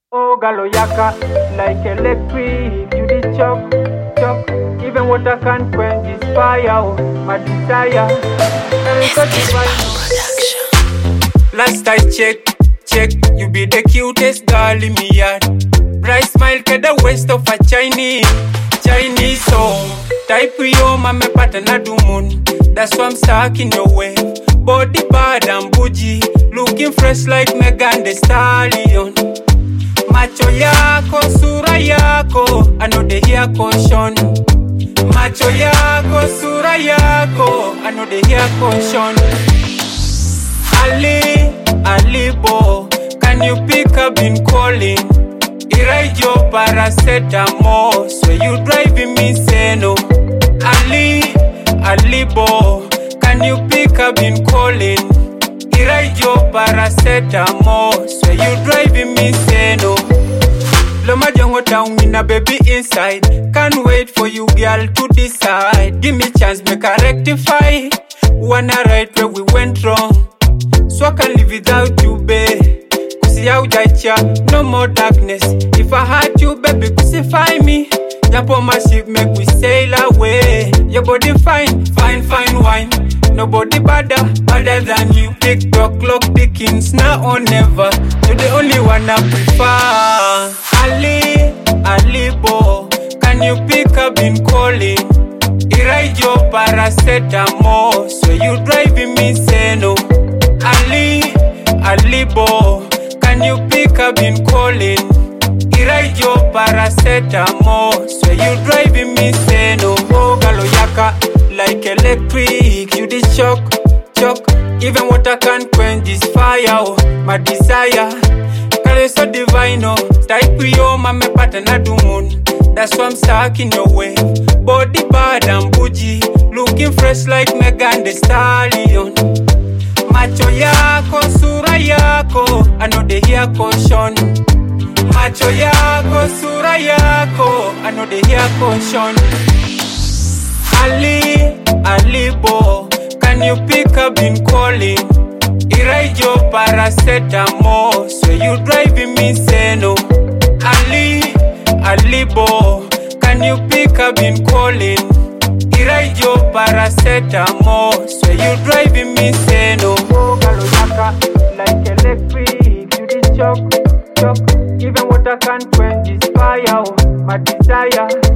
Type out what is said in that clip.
Oh, galo yaka, like electric, you did chop, chop. Even water can't quench this fire, oh, my desire. Last I check, you be the cutest girl in me yard. Bright smile, get the waist of a Chinese song. Type yo, mama pata na dumun. That's why I'm stuck in your way. Body bad and bougie, looking fresh like Megan Thee Stallion. Macho yako, sura yako, I know they hear caution. Macho yako, sura yako, I know they hear caution. Ali, can you pick up in calling? Erase your paracetamol, so you driving me sano. Ali, can you pick up in calling? Erase your paracetamol, so you driving me sano. Loma jango down in a baby inside. Can't wait for you girl to decide. Give me chance, make I rectify. Wanna right where we went wrong, so I can live without you, babe. Kusi ya ujacha, no more darkness. If I had you, baby, crucify me. Jump on my ship, make we sail away. Your body fine wine. Nobody better than you. TikTok clock ticking, now or never. You're the only one I prefer. Ali, can you pick up in calling? Erase your paracetamol, so you driving me sano. Ali, can you pick up in calling? Erase your paracetamol, so you driving me sano. Oh, galo yaka, like electric, you did shock. Even water can't quench this fire, oh, my desire. Girl, so divine, oh. Type yo, mama pata na dumun. That's why I'm stuck in your way. Body bad and bougie, looking fresh like Megan Thee Stallion. Macho yako, sura yako, I know they hear caution. Macho yako, sura yako, I know they hear caution. Ali, can you pick up in calling? Erase your paracetamol, so you driving me sano. Ali, can you pick up in calling? Erase your paracetamol, so you driving me sano. Oh, galo yaka, like electric, you did shock. Even water can't quench this fire, oh, my desire.